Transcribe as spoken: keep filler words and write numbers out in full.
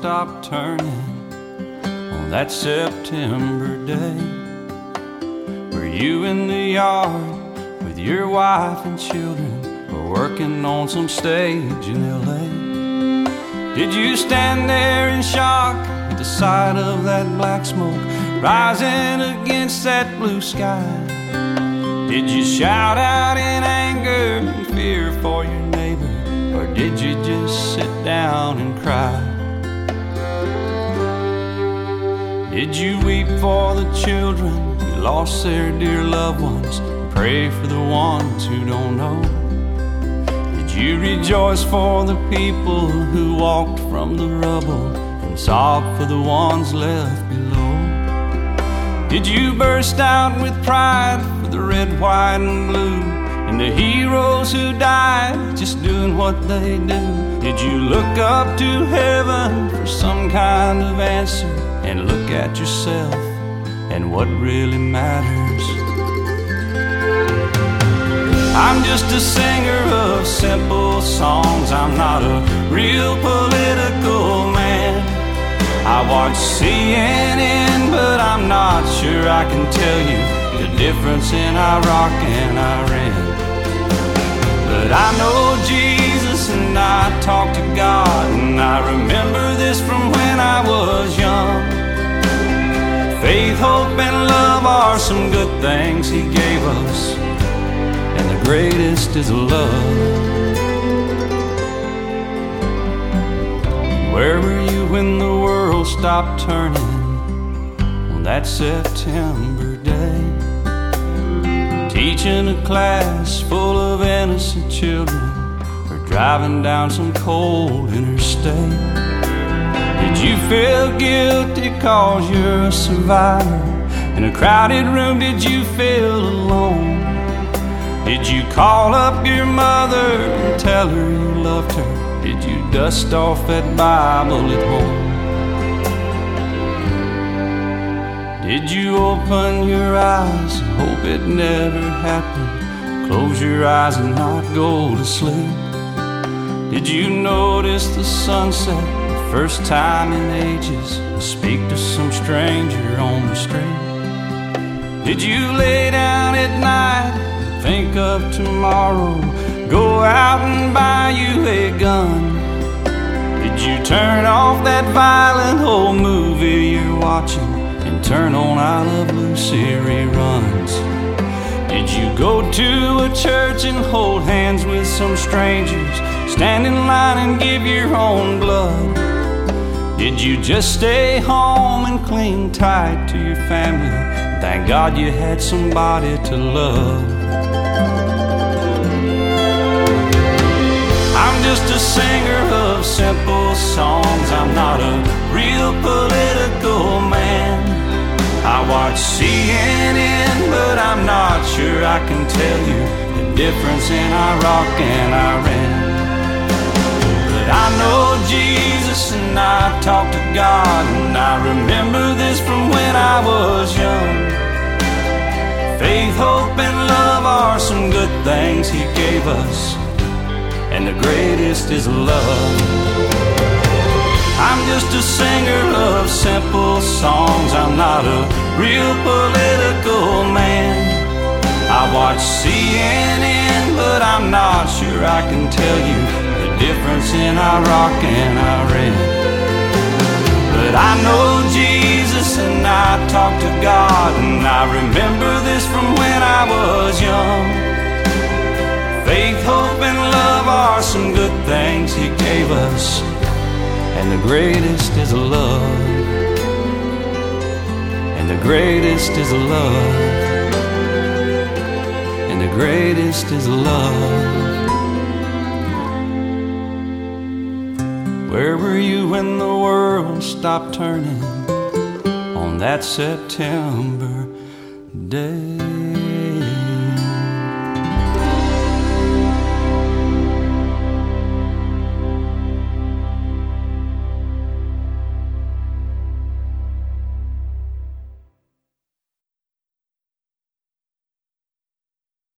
stopped turning on that September day? Were you in the yard with your wife and children, or working on some stage in L A? Did you stand there in shock at the sight of that black smoke rising against that blue sky? Did you shout out in anger and fear for your neighbor, or did you just sit down and cry? Did you weep for the children who lost their dear loved ones, and pray for the ones who don't know? Did you rejoice for the people who walked from the rubble, and sob for the ones left below? Did you burst out with pride for the red, white, and blue, and the heroes who died just doing what they do? Did you look up to heaven for some kind of answer, and look at yourself and what really matters? I'm just a singer of simple songs. I'm not a real political man. I watch C N N, but I'm not sure I can tell you the difference in Iraq and Iran. But I know Jesus and I talk to God, and I remember this from when I was young. Faith, hope, and love are some good things He gave us, and the greatest is love. Where were you when the world stopped turning on that September day? Teaching a class full of innocent children, or driving down some cold interstate? Did you feel guilty cause you're a survivor? In a crowded room, did you feel alone? Did you call up your mother and tell her you loved her? Did you dust off that Bible at home? Did you open your eyes and hope it never happened? Close your eyes and not go to sleep? Did you notice the sunset the first time in ages, and speak to some stranger on the street? Did you lay down at night and think of tomorrow, go out and buy you a gun? Did you turn off that violent old movie you're watching and turn on I Love Lucy reruns? Did you go to a church and hold hands with some strangers, stand in line and give your own blood? Did you just stay home and cling tight to your family? Thank God you had somebody to love. I'm just a singer of simple songs. I'm not a real political man. I watch C N N, but I'm not sure I can tell you the difference in Iraq and Iran. But I know Jesus and I talk to God, and I remember this from when I was young. Faith, hope, and love are some good things He gave us, and the greatest is love. I'm just a singer of simple songs. I'm not a real political man. I watch C N N, but I'm not sure I can tell you the difference in Iraq and Iran. But I know Jesus and I talk to God, and I remember this from when I was young. Faith, hope, and love are some good things He gave us, and the greatest is love. And the greatest is love. And the greatest is love. Where were you when the world stopped turning on that September day?